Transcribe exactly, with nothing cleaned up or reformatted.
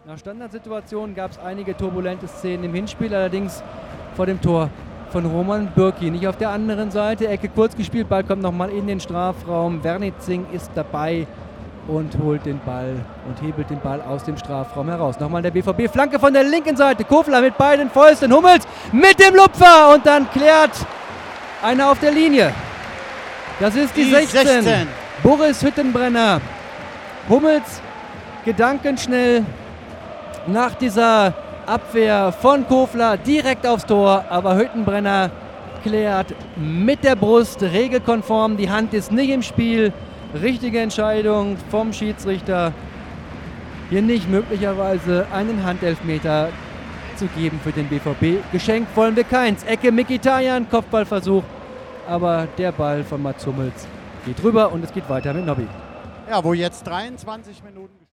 Nach Standardsituationen gab es einige turbulente Szenen im Hinspiel, allerdings vor dem Tor von Roman Bürki. Nicht auf der anderen Seite, Ecke kurz gespielt, Ball kommt nochmal in den Strafraum. Wernitzing ist dabei und holt den Ball und hebelt den Ball aus dem Strafraum heraus. Nochmal der B V B, Flanke von der linken Seite, Kofler mit beiden Fäusten, Hummels mit dem Lupfer und dann klärt einer auf der Linie. Das ist die, die sechzehn. sechzehn. Boris Hüttenbrenner. Hummels gedankenschnell nach dieser Abwehr von Kofler direkt aufs Tor, aber Hüttenbrenner klärt mit der Brust, regelkonform, die Hand ist nicht im Spiel. Richtige Entscheidung vom Schiedsrichter, hier nicht möglicherweise einen Handelfmeter zu geben für den B V B. Geschenkt wollen wir keins. Ecke Mkhitaryan, Kopfballversuch, aber der Ball von Mats Hummels geht rüber und es geht weiter mit Nobby. Ja, wo jetzt dreiundzwanzig Minuten